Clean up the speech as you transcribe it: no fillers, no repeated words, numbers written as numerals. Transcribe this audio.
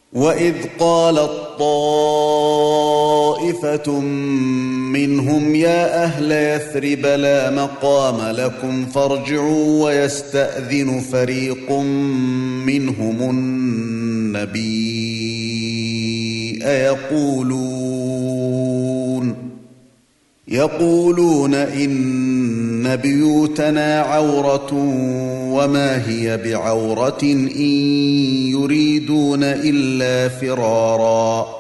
وَإِذْ قَالَت طَّائِفَةٌ مِّنْهُمْ يَا أَهْلَ يَثْرِبَ لَا مَقَامَ لَكُمْ فَارْجِعُوا وَيَسْتَأْذِنُ فَرِيقٌ مِّنْهُمُ النَّبِيَّ يَقُولُونَ إِنَّ بِيُوتَنَا عَوْرَةٌ وَمَا هِيَ بِعَوْرَةٍ إِن يُرِيدُونَ إِلَّا فِرَارًا